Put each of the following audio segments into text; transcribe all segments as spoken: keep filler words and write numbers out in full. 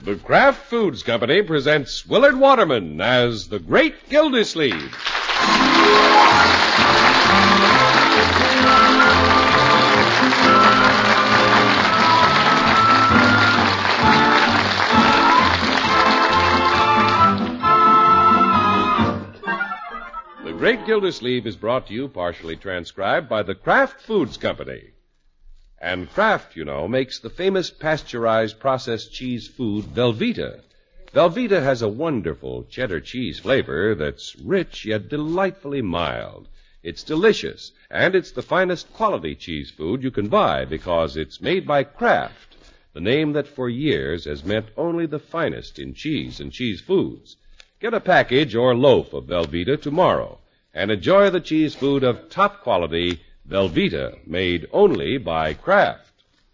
The Kraft Foods Company presents Willard Waterman as the Great Gildersleeve. The Great Gildersleeve is brought to you, partially transcribed, by the Kraft Foods Company. And Kraft, you know, makes the famous pasteurized processed cheese food Velveeta. Velveeta has a wonderful cheddar cheese flavor that's rich yet delightfully mild. It's delicious, and it's the finest quality cheese food you can buy because it's made by Kraft, the name that for years has meant only the finest in cheese and cheese foods. Get a package or loaf of Velveeta tomorrow and enjoy the cheese food of top quality Velveeta, made only by Kraft.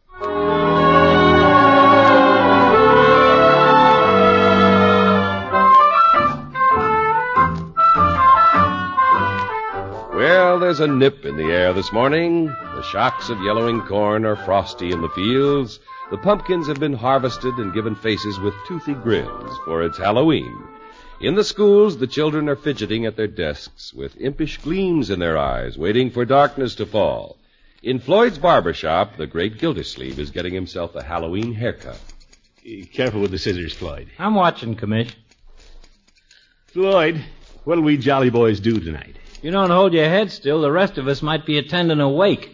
Well, there's a nip in the air this morning. The shocks of yellowing corn are frosty in the fields. The pumpkins have been harvested and given faces with toothy grins, for it's Halloween. In the schools, the children are fidgeting at their desks with impish gleams in their eyes, waiting for darkness to fall. In Floyd's barber shop, the Great Gildersleeve is getting himself a Halloween haircut. Careful with the scissors, Floyd. I'm watching, Commish. Floyd, what'll we jolly boys do tonight? You don't hold your head still, the rest of us might be attending a wake.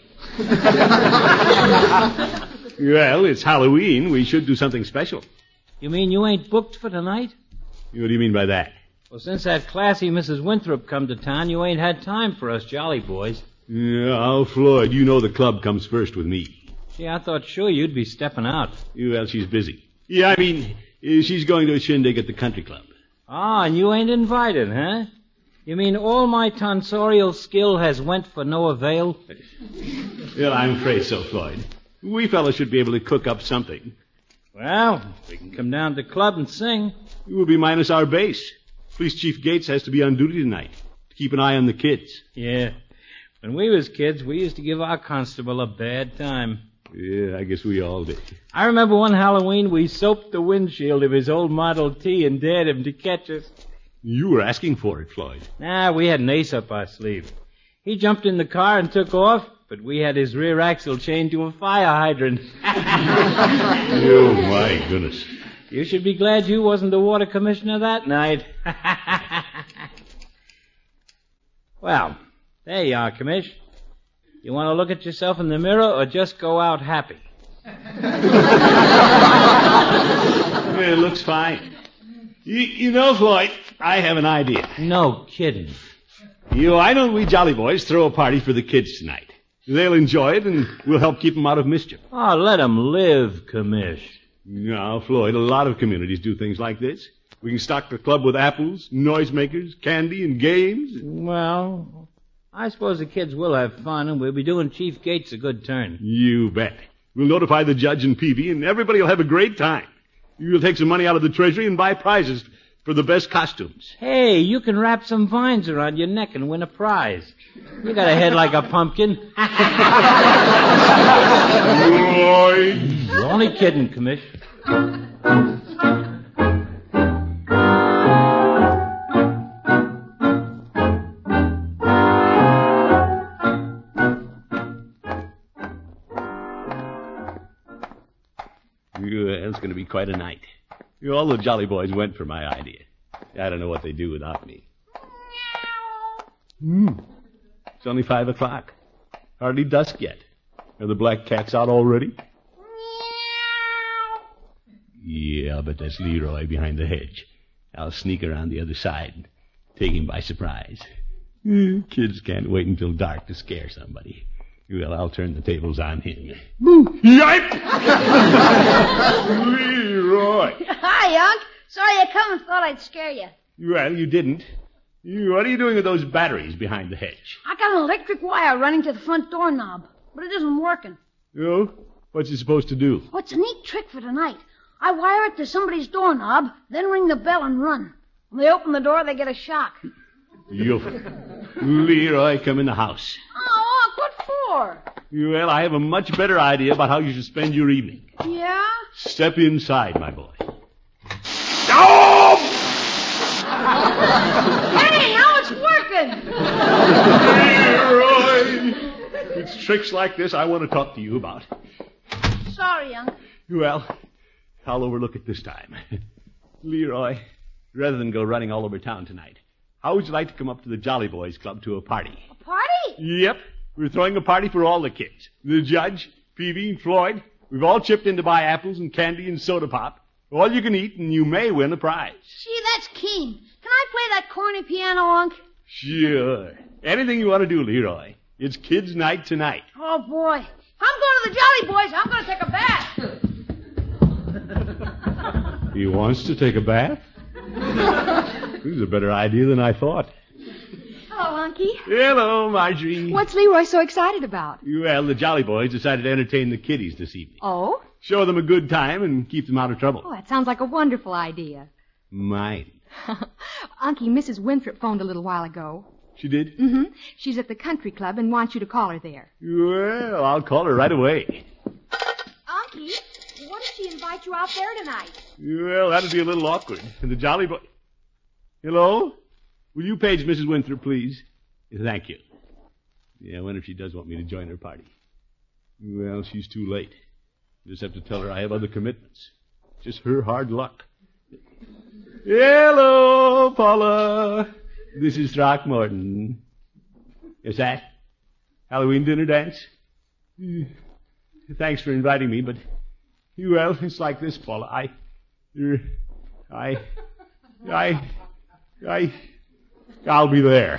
Well, it's Halloween. We should do something special. You mean you ain't booked for tonight? What do you mean by that? Well, since that classy Missus Winthrop come to town, you ain't had time for us jolly boys. Yeah, oh, Floyd, you know the club comes first with me. Gee, I thought sure you'd be stepping out. Well, she's busy. Yeah, I mean, she's going to a shindig at the country club. Ah, and you ain't invited, huh? You mean all my tonsorial skill has went for no avail? Well, I'm afraid so, Floyd. We fellas should be able to cook up something. Well, we can come down to the club and sing. We'll be minus our base. Police Chief Gates has to be on duty tonight to keep an eye on the kids. Yeah. When we was kids, we used to give our constable a bad time. Yeah, I guess we all did. I remember one Halloween we soaped the windshield of his old Model T and dared him to catch us. You were asking for it, Floyd. Nah, we had an ace up our sleeve. He jumped in the car and took off, but we had his rear axle chained to a fire hydrant. Oh, my goodness. You should be glad you wasn't the water commissioner that night. Well, there you are, Commish. You want to look at yourself in the mirror or just go out happy? Yeah, it looks fine. You, you know, Floyd, I have an idea. No kidding. You know, why don't we jolly boys throw a party for the kids tonight? They'll enjoy it, and we'll help keep them out of mischief. Oh, let them live, Commish. No, Floyd, a lot of communities do things like this. We can stock the club with apples, noisemakers, candy, and games. Well, I suppose the kids will have fun, and we'll be doing Chief Gates a good turn. You bet. We'll notify the judge and Peavy, and everybody will have a great time. You'll take some money out of the treasury and buy prizes for the best costumes. Hey, you can wrap some vines around your neck and win a prize. You got a head like a pumpkin. Floyd. You're only kidding, Commish. Yeah, it's going to be quite a night. All the jolly boys went for my idea. I don't know what they'd do without me. Hmm. It's only five o'clock. Hardly dusk yet. Are the black cats out already? Yeah, but that's Leroy behind the hedge. I'll sneak around the other side and take him by surprise. Kids can't wait until dark to scare somebody. Well, I'll turn the tables on him. Boo! Yipe! Leroy! Hi, Unc. Sorry I come and thought I'd scare you. Well, you didn't. You, what are you doing with those batteries behind the hedge? I got an electric wire running to the front doorknob, but it isn't working. Oh? What's it supposed to do? Oh, it's a neat trick for tonight. I wire it to somebody's doorknob, then ring the bell and run. When they open the door, they get a shock. You, Leroy, come in the house. Oh, Unc, what for? Well, I have a much better idea about how you should spend your evening. Yeah? Step inside, my boy. Hey, now it's working. Leroy! It's tricks like this I want to talk to you about. Sorry, Unc. Well, I'll overlook it this time. Leroy, rather than go running all over town tonight, how would you like to come up to the Jolly Boys Club to a party? A party? Yep. We're throwing a party for all the kids. The judge, Peavy, Floyd. We've all chipped in to buy apples and candy and soda pop. All you can eat, and you may win a prize. Gee, that's keen. Can I play that corny piano, Unc? Sure. Anything you want to do, Leroy. It's kids' night tonight. Oh, boy. I'm going to the Jolly Boys. I'm going to take a bath. He wants to take a bath? This is a better idea than I thought. Hello, Unky. Hello, Marjorie. What's Leroy so excited about? Well, the Jolly Boys decided to entertain the kiddies this evening. Oh? Show them a good time and keep them out of trouble. Oh, that sounds like a wonderful idea. Mine. Unky, Missus Winthrop phoned a little while ago. She did? Mm-hmm. She's at the country club and wants you to call her there. Well, I'll call her right away. Unky, what if she invites you out there tonight? Well, that'd be a little awkward. And the Jolly Boy... Hello? Will you page Missus Winthrop, please? Thank you. Yeah, I wonder if she does want me to join her party. Well, she's too late. I just have to tell her I have other commitments. Just her hard luck. Hello, Paula. This is Throckmorton. Is that Halloween dinner dance? Thanks for inviting me, but, well, it's like this, Paula. I, er, I, I, I, I'll be there.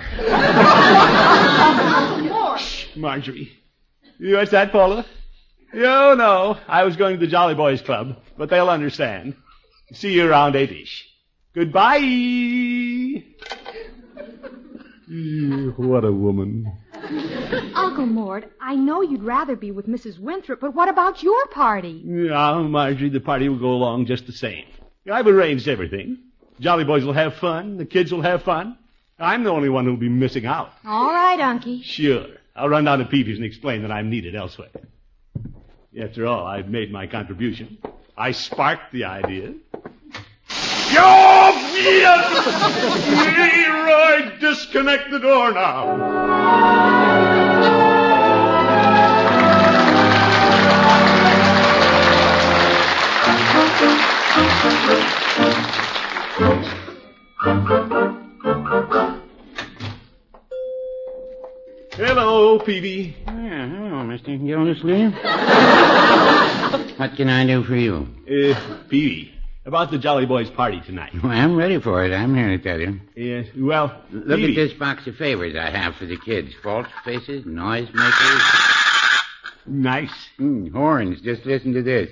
Shh, Marjorie. What's that, Paula? Oh, no. I was going to the Jolly Boys Club, but they'll understand. See you around eight-ish. Goodbye. What a woman. Uncle Mort, I know you'd rather be with Missus Winthrop, but what about your party? Yeah, Marjorie, the party will go along just the same. I've arranged everything. Jolly Boys will have fun. The kids will have fun. I'm the only one who'll be missing out. All right, Unky. Sure. I'll run down to Peavy's and explain that I'm needed elsewhere. After all, I've made my contribution. I sparked the idea. Leroy, disconnect the door now. Hello, Peavy. Yeah, hello, Mister Gildersleeve. What can I do for you? Uh, Peavy, about the Jolly Boys party tonight. Well, I'm ready for it. I'm here to tell you. Yes, well, Look Peavy. at this box of favors I have for the kids. False faces, noisemakers. Nice. Mm, horns. Just listen to this.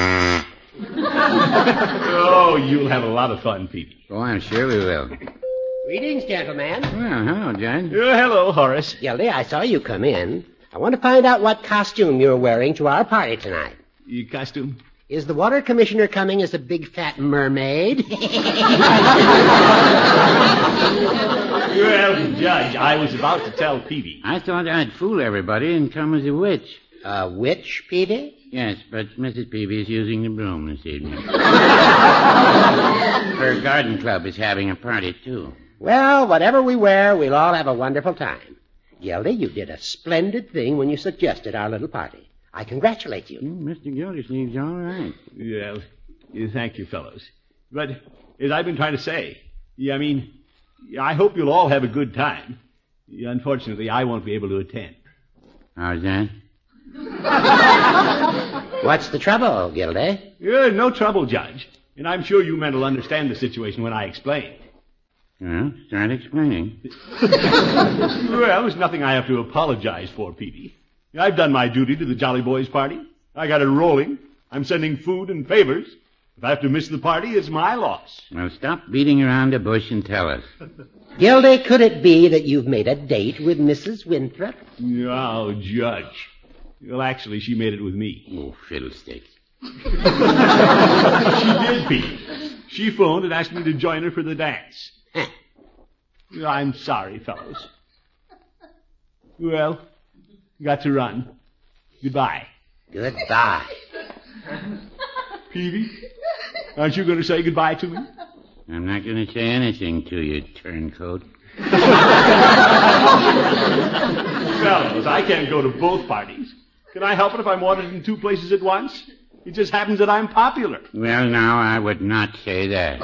Oh, you'll have a lot of fun, Peavy. Oh, I'm sure we will. Greetings, gentlemen. Well, hello, Judge. Uh, hello, Horace. Gildy, I saw you come in. I want to find out what costume you're wearing to our party tonight. Your costume? Is the water commissioner coming as a big fat mermaid? Well, Judge, I was about to tell Peavy. I thought I'd fool everybody and come as a witch. A witch, Petey? Yes, but Missus Peavy is using the broom this evening. Her garden club is having a party, too. Well, whatever we wear, we'll all have a wonderful time. Gildy, you did a splendid thing when you suggested our little party. I congratulate you. Mm, Mister Gildersleeve's all right. Well, uh, thank you, fellows. But, as I've been trying to say, yeah, I mean, I hope you'll all have a good time. Unfortunately, I won't be able to attend. How's that? What's the trouble, Gildy? Yeah, no trouble, Judge. And I'm sure you men will understand the situation when I explain. Well, start explaining. Well, there's nothing I have to apologize for, Peavy. I've done my duty to the Jolly Boys party. I got it rolling. I'm sending food and favors. If I have to miss the party, it's my loss. Well, stop beating around the bush and tell us. Gildy, could it be that you've made a date with Missus Winthrop? Oh, Judge. Well, actually, she made it with me. Oh, fiddlesticks. She did, Pete. She phoned and asked me to join her for the dance. I'm sorry, fellows. Well, got to run. Goodbye. Goodbye. Peavy, aren't you going to say goodbye to me? I'm not going to say anything to you, turncoat. Fellows, I can't go to both parties. Can I help it if I'm wanted in two places at once? It just happens that I'm popular. Well, now, I would not say that.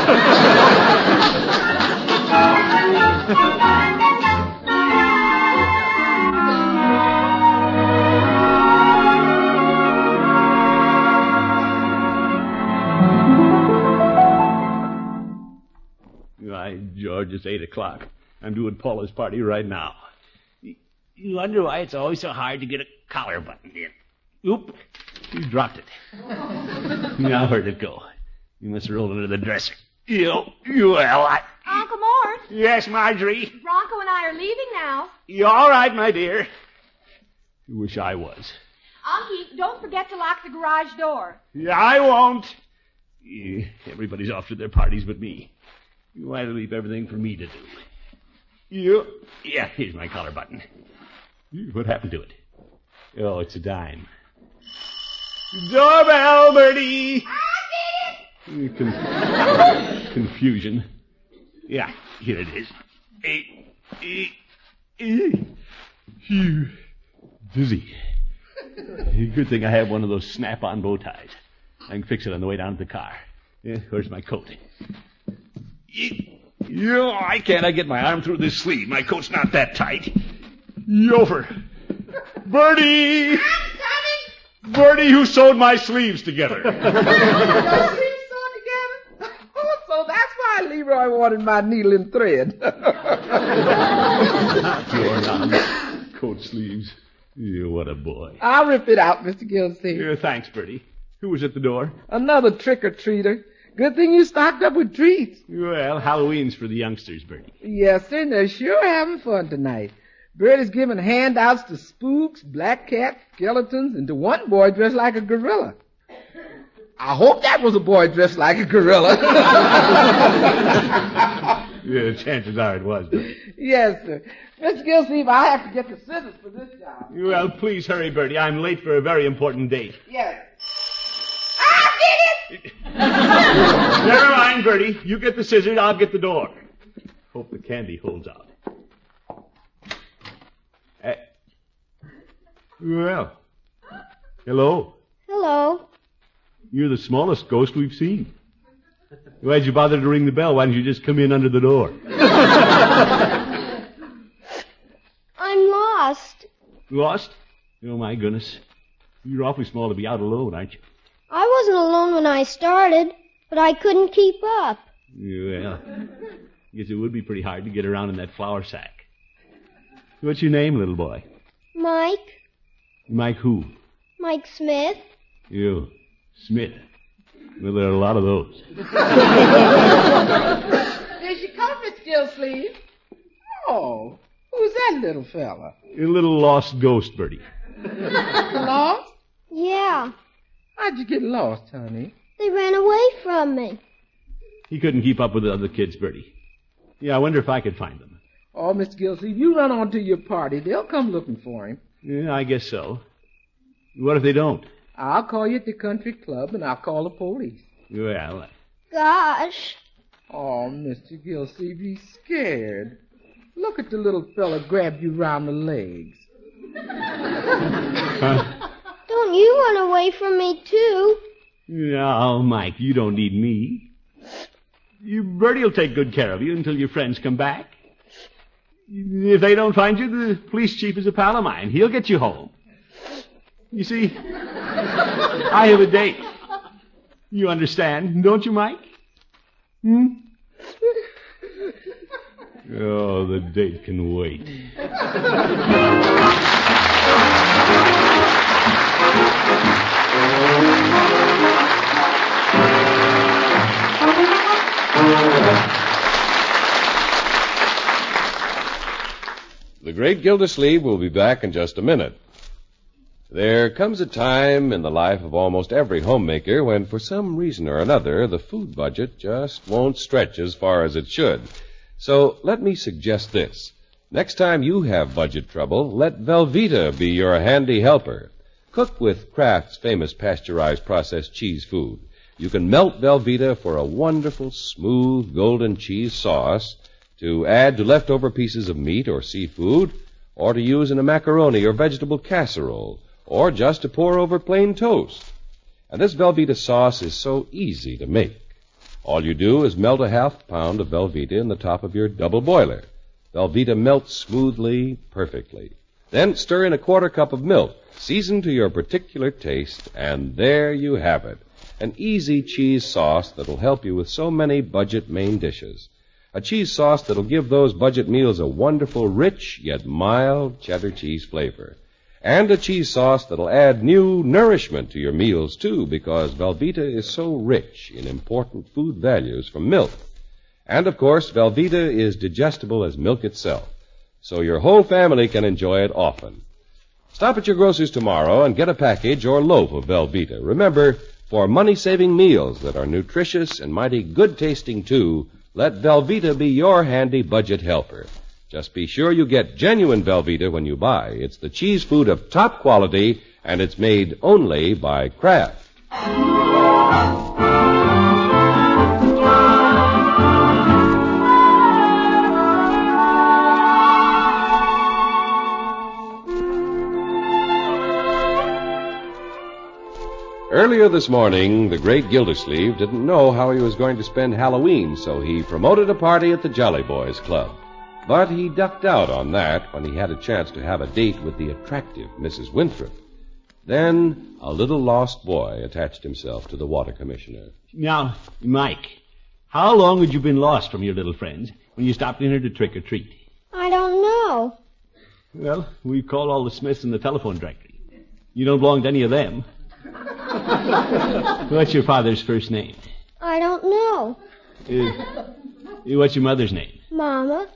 Why, George, it's eight o'clock. I'm doing Paula's party right now. You wonder why it's always so hard to get a collar buttoned in. Oop, you dropped it. Now where'd it go? You must have rolled under the dresser. You, you, well, I... Uncle Mort, Yes, Marjorie. Bronco and I are leaving now. You all right, my dear? You wish I was. Unky, don't forget to lock the garage door. Yeah, I won't. Yeah, everybody's off to their parties but me. Why do they leave everything for me to do? You, yeah, here's my collar button. What happened to it? Oh, it's a dime. Doorbell, Bertie! Con- confusion. Yeah, here it is. Eight, eight, eight. Phew. Dizzy. Good thing I have one of those snap-on bow ties. I can fix it on the way down to the car. Yeah, where's my coat? Yeah, I can't. I get my arm through this sleeve. My coat's not that tight. Yofer. Bertie! I'm coming! Bertie, who sewed my sleeves together? Your sleeves sewn together? Oh, so that's why Leroy wanted my needle and thread. You're not. Coat sleeves. You, what a boy. I'll rip it out, Mister Gilsey. Yeah, thanks, Bertie. Who was at the door? Another trick-or-treater. Good thing you stocked up with treats. Well, Halloween's for the youngsters, Bertie. Yes, sir, and they're sure having fun tonight. Bertie's giving handouts to spooks, black cats, skeletons, and to one boy dressed like a gorilla. I hope that was a boy dressed like a gorilla. Yeah, chances are it was, Bertie. Yes, sir. Mister Gilsey, I have to get the scissors for this job. Well, please hurry, Bertie. I'm late for a very important date. Yes. I did it! Never mind, Bertie. You get the scissors, I'll get the door. Hope the candy holds out. Uh, well, hello. Hello. You're the smallest ghost we've seen. Why'd you bother to ring the bell? Why didn't you just come in under the door? I'm lost. Lost? Oh, my goodness. You're awfully small to be out alone, aren't you? I wasn't alone when I started, but I couldn't keep up. Well, guess it would be pretty hard to get around in that flour sack. What's your name, little boy? Mike. Mike who? Mike Smith. You. Smith. Well, there are a lot of those. There she comes, Miss Gilsleeve. Oh, who's that little fella? A little lost ghost, Bertie. Lost? Yeah. How'd you get lost, honey? They ran away from me. He couldn't keep up with the other kids, Bertie. Yeah, I wonder if I could find them. Oh, Miss Gilsleeve, you run on to your party. They'll come looking for him. Yeah, I guess so. What if they don't? I'll call you at the country club, and I'll call the police. Well... Gosh. Oh, Mister Gilsleeve, he's scared. Look at the little fella grab you round the legs. Huh? Don't you run away from me, too. No, Mike, you don't need me. You, Bertie will take good care of you until your friends come back. If they don't find you, the police chief is a pal of mine. He'll get you home. You see, I have a date. You understand, don't you, Mike? Hmm? Oh, the date can wait. The Great Gildersleeve will be back in just a minute. There comes a time in the life of almost every homemaker when, for some reason or another, the food budget just won't stretch as far as it should. So let me suggest this. Next time you have budget trouble, let Velveeta be your handy helper. Cook with Kraft's famous pasteurized processed cheese food. you can melt Velveeta for a wonderful, smooth, golden cheese sauce to add to leftover pieces of meat or seafood, or to use in a macaroni or vegetable casserole, or just to pour over plain toast. And this Velveeta sauce is so easy to make. All you do is melt a half pound of Velveeta in the top of your double boiler. Velveeta melts smoothly, perfectly. Then stir in a quarter cup of milk, seasoned to your particular taste, and there you have it. An easy cheese sauce that'll help you with so many budget main dishes. A cheese sauce that'll give those budget meals a wonderful, rich, yet mild cheddar cheese flavor. And a cheese sauce that'll add new nourishment to your meals, too, because Velveeta is so rich in important food values from milk. And, of course, Velveeta is digestible as milk itself, so your whole family can enjoy it often. Stop at your grocer's tomorrow and get a package or loaf of Velveeta. Remember, for money-saving meals that are nutritious and mighty good-tasting, too, let Velveeta be your handy budget helper. Just be sure you get genuine Velveeta when you buy. It's the cheese food of top quality, and it's made only by Kraft. Earlier this morning, the great Gildersleeve didn't know how he was going to spend Halloween, so he promoted a party at the Jolly Boys Club. But he ducked out on that when he had a chance to have a date with the attractive Missus Winthrop. Then a little lost boy attached himself to the water commissioner. Now, Mike, how long had you been lost from your little friends when you stopped in here to trick or treat? I don't know. Well, we called all the Smiths in the telephone directory. You don't belong to any of them. What's your father's first name? I don't know. Uh, what's your mother's name? Mama.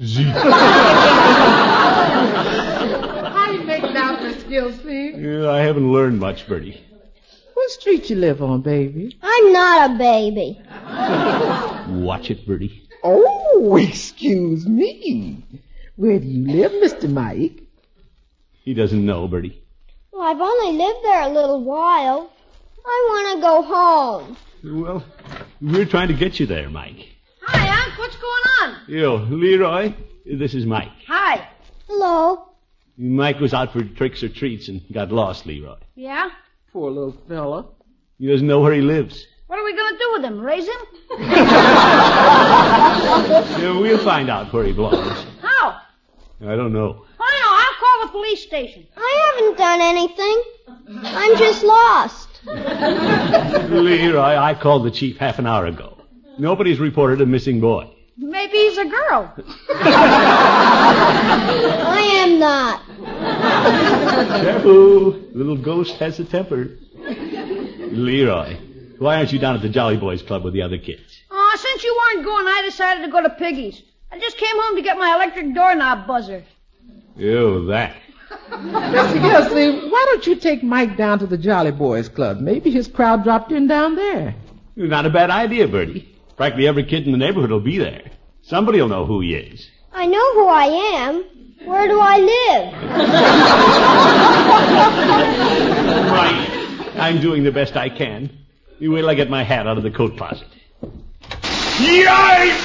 How you making out, Miss Gilsleeve? Uh, I haven't learned much, Bertie. What street you live on, baby? I'm not a baby. Watch it, Bertie. Oh, excuse me. Where do you live, Mister Mike? He doesn't know, Bertie. Well, I've only lived there a little while. I want to go home. Well, we're trying to get you there, Mike. Hi, Unc. What's going on? Yo, Leroy, this is Mike. Hi. Hello. Mike was out for tricks or treats and got lost, Leroy. Yeah? Poor little fella. He doesn't know where he lives. What are we going to do with him? Raise him? Yeah, we'll find out where he belongs. How? I don't know. I know. I'll call the police station. I haven't done anything. I'm just lost. Leroy, I called the chief half an hour ago. Nobody's reported a missing boy. Maybe he's a girl. I am not. Careful. Little ghost has a temper. Leroy, why aren't you down at the Jolly Boys Club with the other kids? Oh, since you weren't going, I decided to go to Piggy's. I just came home to get my electric doorknob buzzer. Oh, that. Mister Gilsleeve, why don't you take Mike down to the Jolly Boys Club? Maybe his crowd dropped in down there. Not a bad idea, Bertie. Practically every kid in the neighborhood will be there. Somebody will know who he is. I know who I am. Where do I live? Right. I'm doing the best I can. You wait till I get my hat out of the coat closet. Yikes!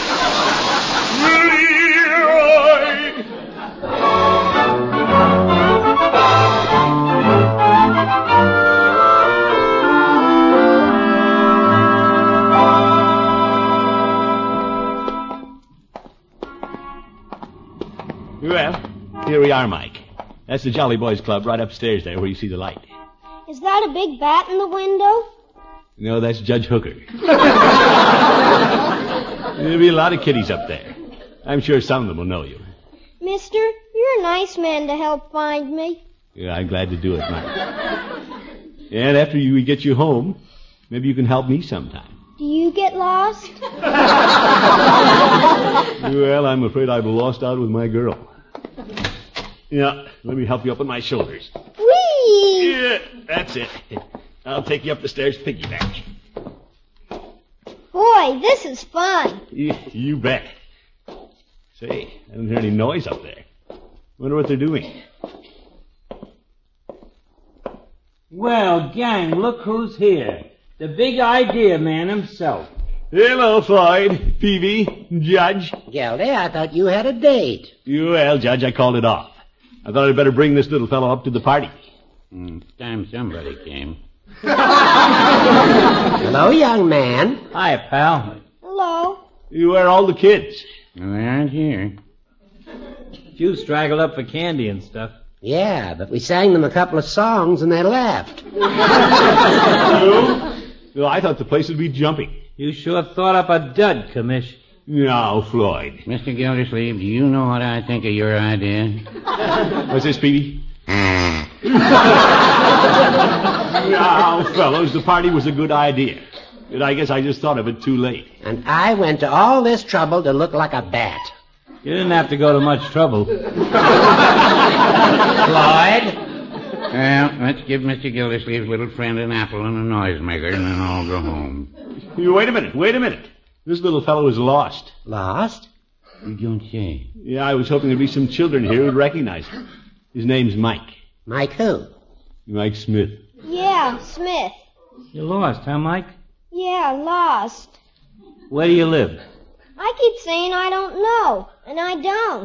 Leroy! Well, here we are, Mike. That's the Jolly Boys Club right upstairs there where you see the light. Is that a big bat in the window? No, that's Judge Hooker. There'll be a lot of kiddies up there. I'm sure some of them will know you. Mister, you're a nice man to help find me. Yeah, I'm glad to do it, Mike. And after you, we get you home, maybe you can help me sometime. Do you get lost? Well, I'm afraid I've lost out with my girl. Yeah, let me help you up on my shoulders. Whee! Yeah, that's it. I'll take you up the stairs piggyback. Boy, this is fun. You, you bet. Say, I don't hear any noise up there. Wonder what they're doing. Well, gang, look who's here. The big idea man himself. Hello, Floyd, Peavy, Judge. Gildy, I thought you had a date. Well, Judge, I called it off. I thought I'd better bring this little fellow up to the party. Mm, time somebody came. Hello, young man. Hi, pal. Hello. You are all the kids. Well, they aren't here. You straggled up for candy and stuff. Yeah, but we sang them a couple of songs and they left. Well, I thought the place would be jumping. You sure thought up a dud, Commish. Now, Floyd. Mister Gildersleeve, do you know what I think of your idea? What's this, Peavy? Now, fellows, the party was a good idea. But I guess I just thought of it too late. And I went to all this trouble to look like a bat. You didn't have to go to much trouble. Floyd? Well, let's give Mister Gildersleeve's little friend an apple and a noisemaker, and then I'll go home. You wait a minute, wait a minute. This little fellow is lost. Lost? You don't say. Yeah, I was hoping there'd be some children here who'd recognize him. His name's Mike. Mike who? Mike Smith. Yeah, Smith. You lost, huh, Mike? Yeah, lost. Where do you live? I keep saying I don't know, and I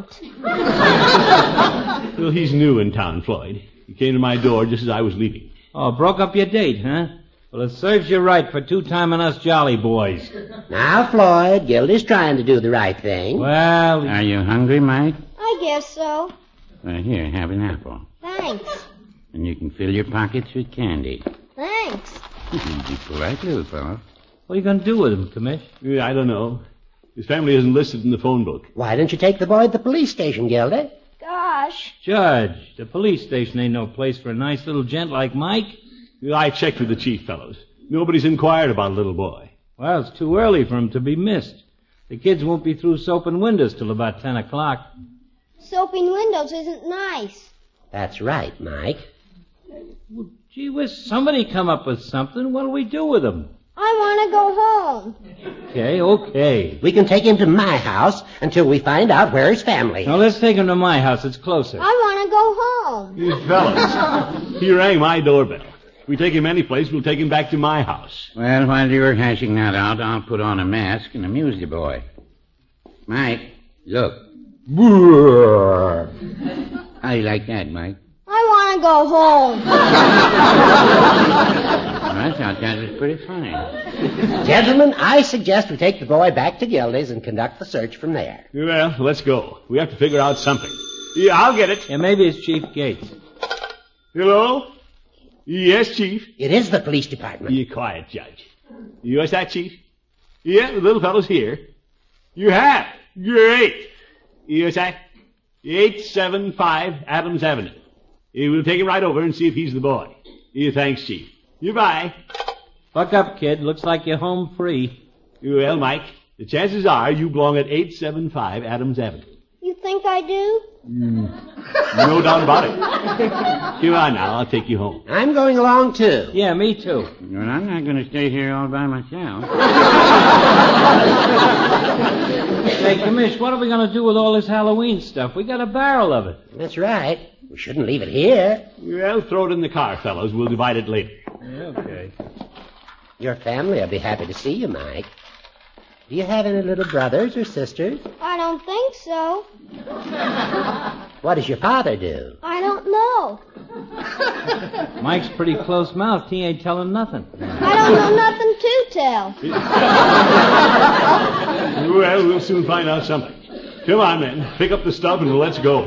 don't. Well, he's new in town, Floyd. He came to my door just as I was leaving. Oh, broke up your date, huh? Well, it serves you right for two-timing us jolly boys. Now, Floyd, Gildy's trying to do the right thing. Well... Are you hungry, Mike? I guess so. Well, here, have an apple. Thanks. And you can fill your pockets with candy. Thanks. Be polite, little fellow. What are you going to do with him, Commish? Yeah, I don't know. His family isn't listed in the phone book. Why don't you take the boy to the police station, Gildy? Gosh. Judge, the police station ain't no place for a nice little gent like Mike. I checked with the chief, fellows. Nobody's inquired about a little boy. Well, it's too early for him to be missed. The kids won't be through soaping windows till about ten o'clock. Soaping windows isn't nice. That's right, Mike. Well, gee whiz, somebody come up with something. What'll we do with him? I want to go home. Okay, okay. We can take him to my house until we find out where his family is. Now, let's take him to my house. It's closer. I want to go home. You fellas, he rang my doorbell. If we take him any place, we'll take him back to my house. Well, while you're hashing that out, I'll put on a mask and amuse the boy. Mike, look. How you like that, Mike? I want to go home. Well, I thought that was pretty funny. Gentlemen, I suggest we take the boy back to Gildy's and conduct the search from there. Well, let's go. We have to figure out something. Yeah, I'll get it. Yeah, maybe it's Chief Gates. Hello? Yes, Chief. It is the police department. You quiet, Judge. You what's that, Chief? Yeah, the little fellow's here. You have? Great. You what's that? eight seven five Adams Avenue. Yeah, we'll take him right over and see if he's the boy. Yeah, thanks, Chief. Goodbye. Buck up, kid. Looks like you're home free. Well, Mike, the chances are you belong at eight seven five Adams Avenue. You think I do? Mm. No doubt about it. Come on now, I'll take you home. I'm going along, too. Yeah, me too. Well, I'm not going to stay here all by myself. Hey, Commish, what are we going to do with all this Halloween stuff? We got a barrel of it. That's right. We shouldn't leave it here. Well, throw it in the car, fellows. We'll divide it later. Yeah, okay. Your family will be happy to see you, Mike. Do you have any little brothers or sisters? I don't think so. What does your father do? I don't know. Mike's pretty close-mouthed. He ain't telling nothing. I don't know nothing to tell. Well, we'll soon find out something. Come on, men. Pick up the stuff and let's go.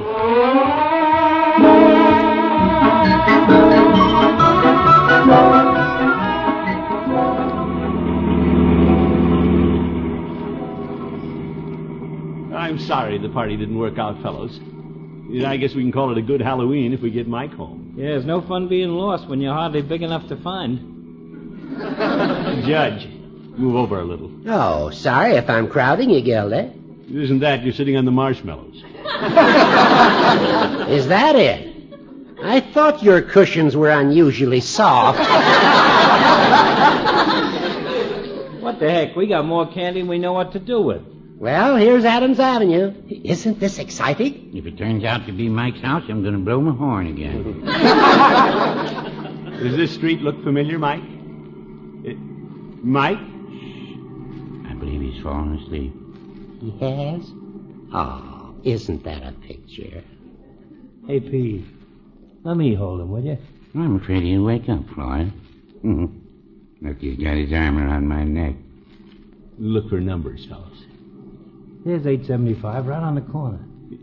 I'm sorry the party didn't work out, fellows. I guess we can call it a good Halloween if we get Mike home. Yeah, there's no fun being lost when you're hardly big enough to find. Judge, move over a little. Oh, sorry if I'm crowding you, Gildy. It isn't that. You're sitting on the marshmallows. Is that it? I thought your cushions were unusually soft. What the heck? We got more candy than we know what to do with. Well, here's Adams Avenue. Isn't this exciting? If it turns out to be Mike's house, I'm going to blow my horn again. Does this street look familiar, Mike? It, Mike? I believe he's fallen asleep. He has? Oh, isn't that a picture? Hey, Pete, let me hold him, will you? I'm afraid he'll wake up, Floyd. Look, he's got his arm around my neck. Look for numbers, fellas. There's eight seventy-five right on the corner.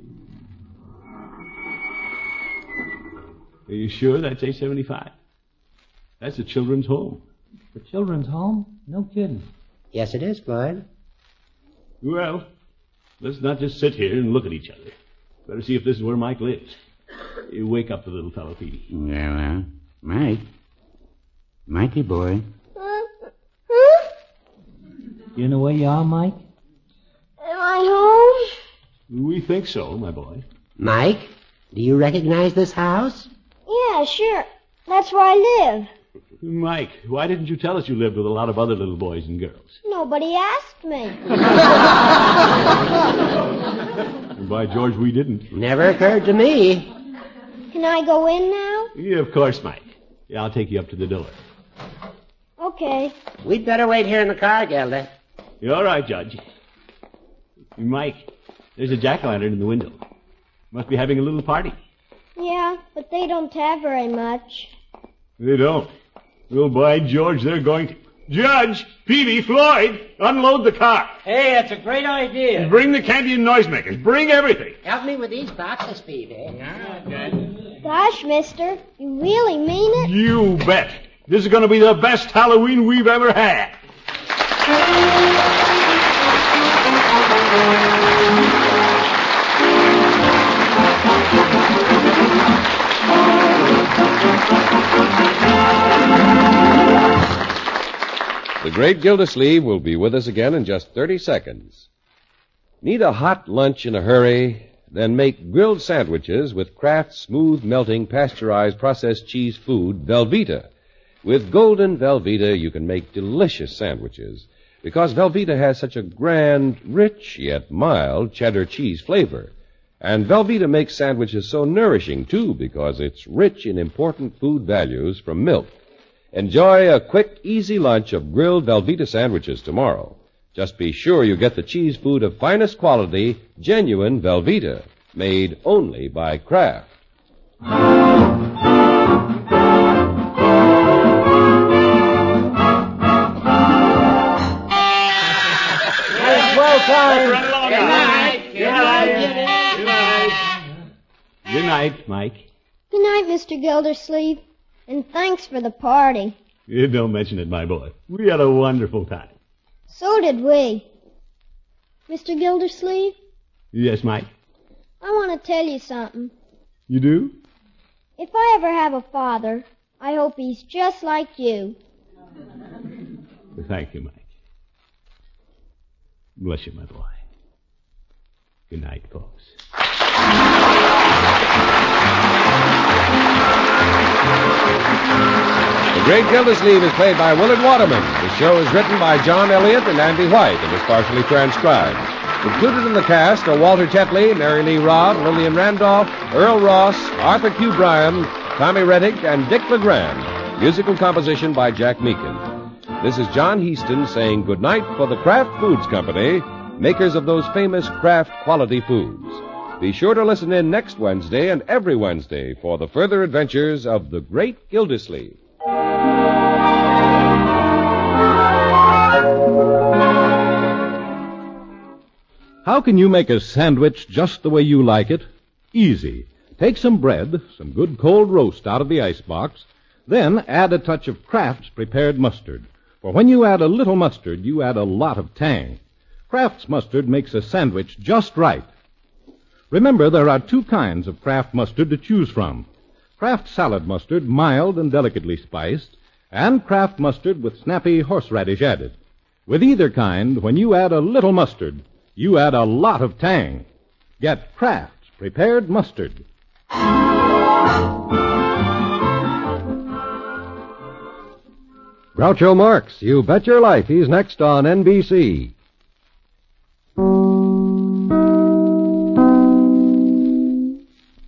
Are you sure that's eight seventy-five? That's the children's home. The children's home? No kidding. Yes, it is, Floyd. Well, let's not just sit here and look at each other. Better see if this is where Mike lives. You wake up the little fellow, Petey. Yeah, well, Mike. Mikey boy. You know where you are, Mike? Am I home? We think so, my boy. Mike, do you recognize this house? Yeah, sure. That's where I live. Mike, why didn't you tell us you lived with a lot of other little boys and girls? Nobody asked me. And by George, we didn't. Never occurred to me. Can I go in now? Yeah, of course, Mike. Yeah, I'll take you up to the door. Okay. We'd better wait here in the car, Gilda. You're all right, Judge. Mike, there's a jack-o'-lantern in the window. Must be having a little party. Yeah, but they don't have very much. They don't. Well, by George, they're going to... Judge, Peavy, Floyd, unload the car. Hey, that's a great idea. Bring the candy and noisemakers. Bring everything. Help me with these boxes, Peavy. Gosh, mister, you really mean it? You bet. This is going to be the best Halloween we've ever had. The great Gildersleeve will be with us again in just thirty seconds. Need a hot lunch in a hurry? Then make grilled sandwiches with Kraft's smooth melting pasteurized processed cheese food, Velveeta. With golden Velveeta, you can make delicious sandwiches because Velveeta has such a grand, rich, yet mild cheddar cheese flavor. And Velveeta makes sandwiches so nourishing, too, because it's rich in important food values from milk. Enjoy a quick, easy lunch of grilled Velveeta sandwiches tomorrow. Just be sure you get the cheese food of finest quality, genuine Velveeta, made only by Kraft. Good night, Mike. Good night, Mister Gildersleeve. And thanks for the party. You don't mention it, my boy. We had a wonderful time. So did we. Mister Gildersleeve, Yes, Mike? I want to tell you something. You do? If I ever have a father, I hope he's just like you. Thank you, Mike. Bless you, my boy. Good night, folks. The Great Gildersleeve is played by Willard Waterman. The show is written by John Elliott and Andy White and is partially transcribed. Included in the cast are Walter Tetley, Mary Lee Robb, Lillian Randolph, Earl Ross, Arthur Q. Bryan, Tommy Reddick, and Dick LeGrand. Musical composition by Jack Meakin. This is John Heaston saying goodnight for the Kraft Foods Company, makers of those famous Kraft quality foods. Be sure to listen in next Wednesday and every Wednesday for the further adventures of the Great Gildersleeve. How can you make a sandwich just the way you like it? Easy. Take some bread, some good cold roast out of the icebox, then add a touch of Kraft's prepared mustard. For when you add a little mustard, you add a lot of tang. Kraft's mustard makes a sandwich just right. Remember, there are two kinds of Kraft mustard to choose from. Kraft salad mustard, mild and delicately spiced, and Kraft mustard with snappy horseradish added. With either kind, when you add a little mustard, you add a lot of tang. Get Kraft's prepared mustard. Groucho Marx, You Bet Your Life. He's next on N B C.